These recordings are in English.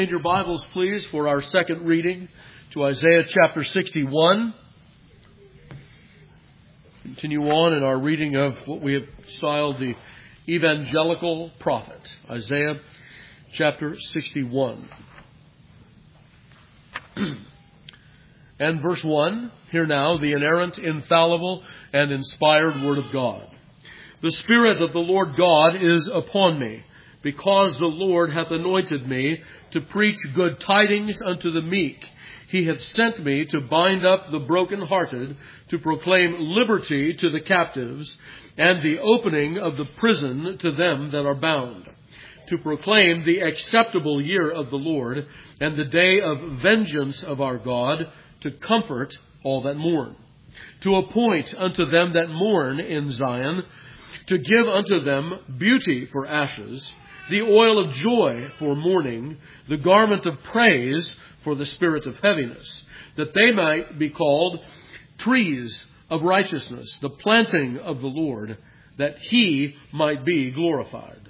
In your Bibles, please, for our second reading to Isaiah chapter 61. Continue on in our reading of what we have styled the evangelical prophet, Isaiah chapter 61. And verse 1, hear now the inerrant, infallible, and inspired word of God. The Spirit of the Lord God is upon me, because the Lord hath anointed me to preach good tidings unto the meek. He hath sent me to bind up the brokenhearted, to proclaim liberty to the captives, and the opening of the prison to them that are bound, to proclaim the acceptable year of the Lord, and the day of vengeance of our God, to comfort all that mourn, to appoint unto them that mourn in Zion, to give unto them beauty for ashes, the oil of joy for mourning, the garment of praise for the spirit of heaviness, that they might be called trees of righteousness, the planting of the Lord, that He might be glorified.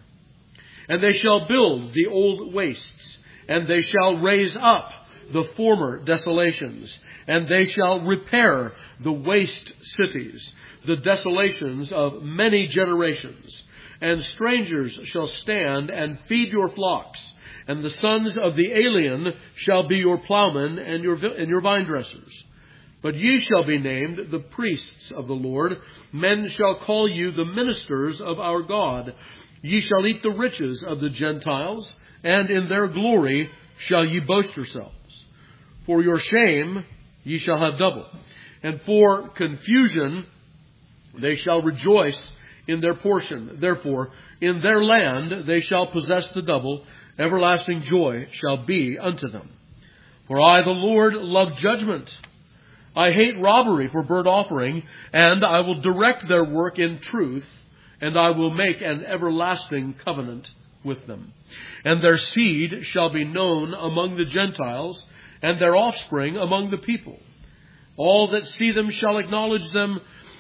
And they shall build the old wastes, and they shall raise up the former desolations, and they shall repair the waste cities, the desolations of many generations. And strangers shall stand and feed your flocks, and the sons of the alien shall be your plowmen and your vine dressers. But ye shall be named the priests of the Lord. Men shall call you the ministers of our God. Ye shall eat the riches of the Gentiles, and in their glory shall ye boast yourselves. For your shame ye shall have double, and for confusion they shall rejoice in their portion. Therefore, in their land they shall possess the double. Everlasting joy shall be unto them. For I, the Lord, love judgment. I hate robbery for burnt offering, and I will direct their work in truth, and I will make an everlasting covenant with them. And their seed shall be known among the Gentiles, and their offspring among the people. All that see them shall acknowledge them,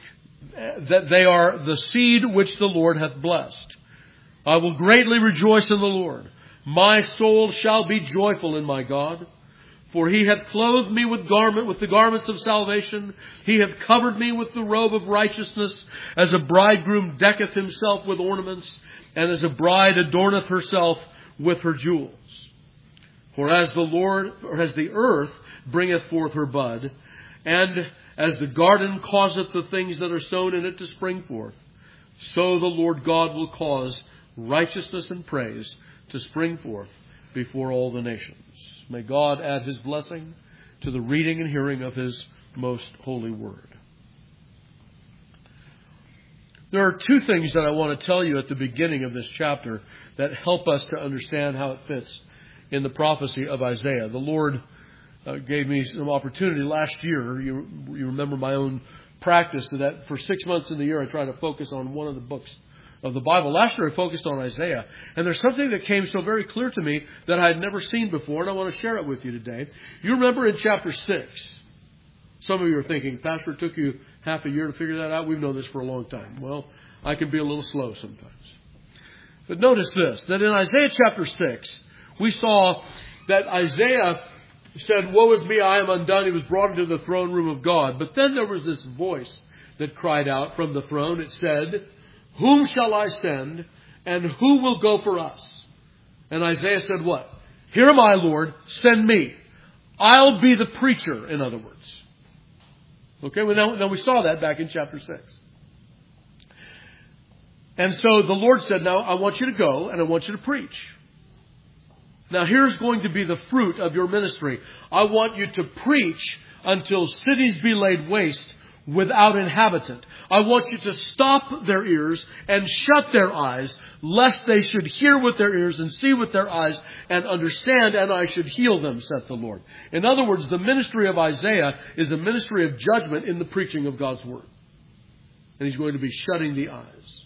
that they are the seed which the Lord hath blessed. I will greatly rejoice in the Lord. My soul shall be joyful in my God. For He hath clothed me with the garments of salvation. He hath covered me with the robe of righteousness, as a bridegroom decketh himself with ornaments, and as a bride adorneth herself with her jewels. For as the earth bringeth forth her bud, and as the garden causeth the things that are sown in it to spring forth, so the Lord God will cause righteousness and praise to spring forth before all the nations. May God add His blessing to the reading and hearing of His most holy word. There are two things that I want to tell you at the beginning of this chapter that help us to understand how it fits in the prophecy of Isaiah. The Lord gave me some opportunity last year. You remember my own practice that for 6 months in the year I try to focus on one of the books of the Bible. Last year I focused on Isaiah. And there's something that came so very clear to me that I had never seen before, and I want to share it with you today. You remember in chapter 6, some of you are thinking, Pastor, it took you half a year to figure that out? We've known this for a long time. Well, I can be a little slow sometimes. But notice this, that in Isaiah chapter 6, we saw that Isaiah said, woe is me, I am undone. He was brought into the throne room of God. But then there was this voice that cried out from the throne. It said, whom shall I send, and who will go for us? And Isaiah said what? Here am I, Lord, send me. I'll be the preacher, in other words. Okay, well now we saw that back in chapter 6. And so the Lord said, now I want you to go and I want you to preach. Now here's going to be the fruit of your ministry. I want you to preach until cities be laid waste without inhabitant. I want you to stop their ears and shut their eyes, lest they should hear with their ears and see with their eyes and understand, and I should heal them, saith the Lord. In other words, the ministry of Isaiah is a ministry of judgment in the preaching of God's word. And He's going to be shutting the eyes.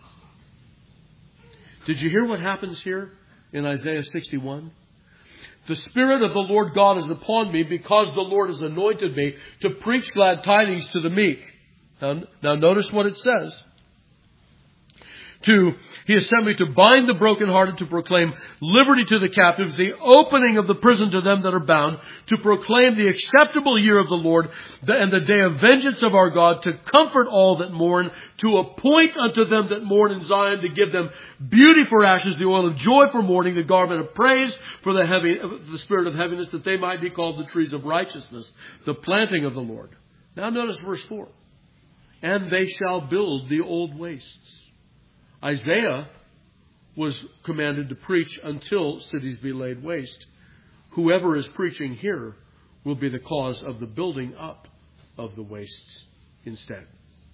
Did you hear what happens here in Isaiah 61? The Spirit of the Lord God is upon me, because the Lord has anointed me to preach glad tidings to the meek. Now notice what it says. 2, He has sent me to bind the brokenhearted, to proclaim liberty to the captives, the opening of the prison to them that are bound, to proclaim the acceptable year of the Lord, and the day of vengeance of our God, to comfort all that mourn, to appoint unto them that mourn in Zion, to give them beauty for ashes, the oil of joy for mourning, the garment of praise for the spirit of heaviness, that they might be called the trees of righteousness, the planting of the Lord. Now notice verse 4. And they shall build the old wastes. Isaiah was commanded to preach until cities be laid waste. Whoever is preaching here will be the cause of the building up of the wastes instead.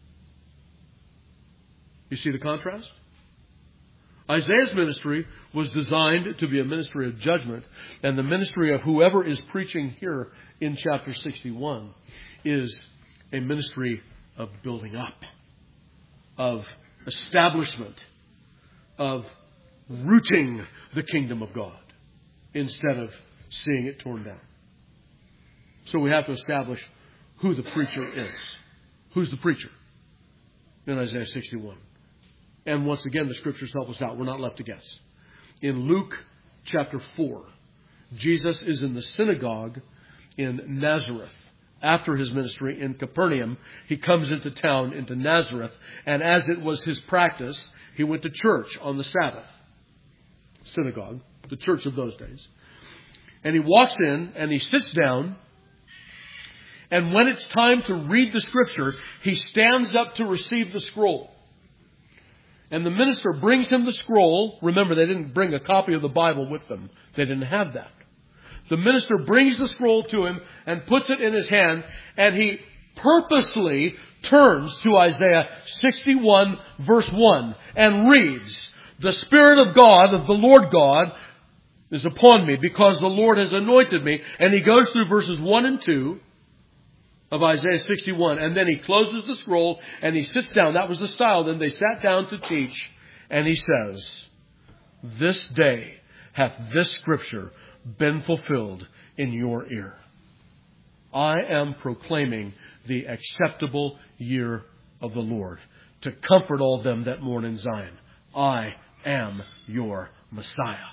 You see the contrast? Isaiah's ministry was designed to be a ministry of judgment, and the ministry of whoever is preaching here in chapter 61 is a ministry of building up, of establishment, of rooting the kingdom of God instead of seeing it torn down. So we have to establish who the preacher is. Who's the preacher in Isaiah 61? And once again, the scriptures help us out. We're not left to guess. In Luke chapter 4, Jesus is in the synagogue in Nazareth. After his ministry in Capernaum, he comes into town, into Nazareth, and as it was his practice, he went to church on the Sabbath. Synagogue, the church of those days. And he walks in and he sits down, and when it's time to read the scripture, he stands up to receive the scroll. And the minister brings him the scroll. Remember, they didn't bring a copy of the Bible with them. They didn't have that. The minister brings the scroll to him and puts it in his hand, and he purposely turns to Isaiah 61 verse 1 and reads, "The Spirit of God, of the Lord God, is upon me because the Lord has anointed me." And he goes through verses 1 and 2 of Isaiah 61, and then he closes the scroll and he sits down. That was the style. Then they sat down to teach, and he says, "This day hath this scripture been fulfilled in your ear. I am proclaiming the acceptable year of the Lord, to comfort all them that mourn in Zion. I am your Messiah."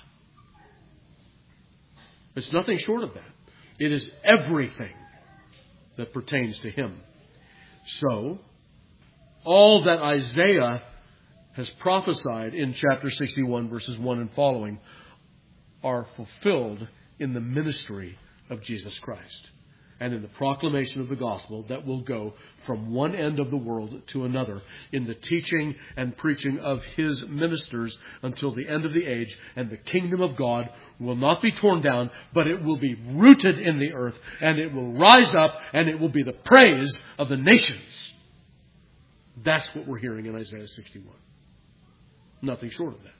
It's nothing short of that. It is everything that pertains to him. So, all that Isaiah has prophesied in chapter 61 verses 1 and following are fulfilled in the ministry of Jesus Christ and in the proclamation of the gospel that will go from one end of the world to another in the teaching and preaching of his ministers until the end of the age. And the kingdom of God will not be torn down, but it will be rooted in the earth, and it will rise up, and it will be the praise of the nations. That's what we're hearing in Isaiah 61. Nothing short of that.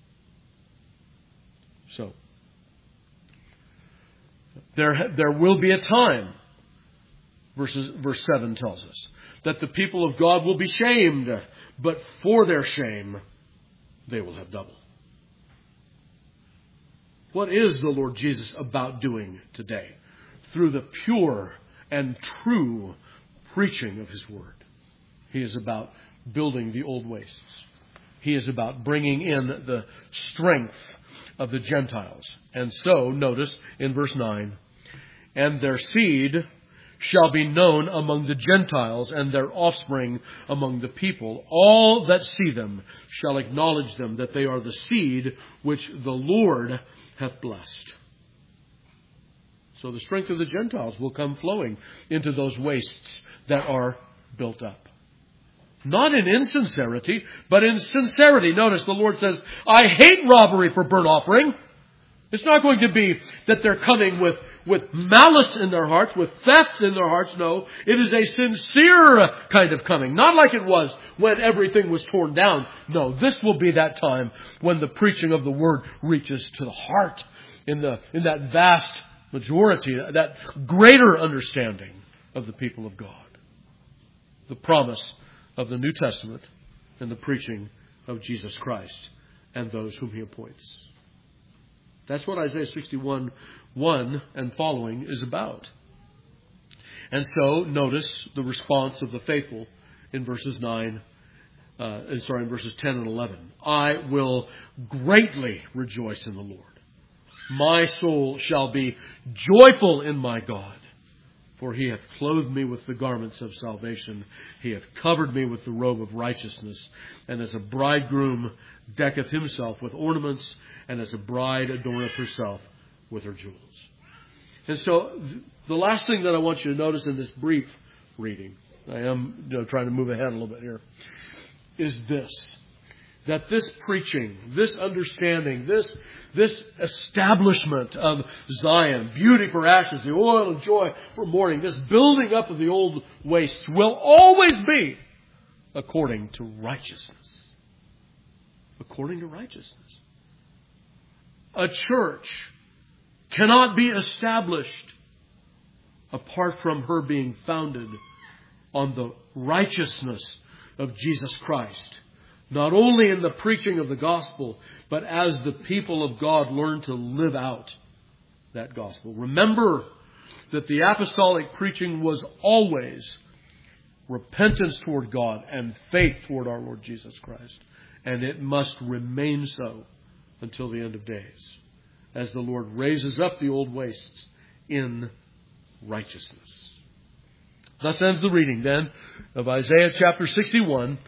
So, there will be a time, verse 7 tells us, that the people of God will be shamed, but for their shame, they will have double. What is the Lord Jesus about doing today? Through the pure and true preaching of his word. He is about building the old wastes. He is about bringing in the strength of the Gentiles. And so, notice in verse 9, "And their seed shall be known among the Gentiles, and their offspring among the people. All that see them shall acknowledge them, that they are the seed which the Lord hath blessed." So the strength of the Gentiles will come flowing into those wastes that are built up. Not in insincerity, but in sincerity. Notice the Lord says, "I hate robbery for burnt offering." It's not going to be that they're coming with malice in their hearts, with theft in their hearts. No, it is a sincere kind of coming. Not like it was when everything was torn down. No, this will be that time when the preaching of the word reaches to the heart in that vast majority, that greater understanding of the people of God. The promise of the New Testament and the preaching of Jesus Christ and those whom he appoints. That's what Isaiah 61, 1 and following is about. And so, notice the response of the faithful in verses 9 in verses 10 and 11. I will greatly rejoice in the Lord. My soul shall be joyful in my God. For he hath clothed me with the garments of salvation. He hath covered me with the robe of righteousness. And as a bridegroom decketh himself with ornaments, and as a bride adorneth herself with her jewels. And so the last thing that I want you to notice in this brief reading, I am trying to move ahead a little bit here, is this. That this preaching, this understanding, this establishment of Zion, beauty for ashes, the oil of joy for mourning, this building up of the old wastes will always be according to righteousness. According to righteousness. A church cannot be established apart from her being founded on the righteousness of Jesus Christ. Not only in the preaching of the gospel, but as the people of God learn to live out that gospel. Remember that the apostolic preaching was always repentance toward God and faith toward our Lord Jesus Christ. And it must remain so until the end of days, as the Lord raises up the old wastes in righteousness. Thus ends the reading then of Isaiah chapter 61.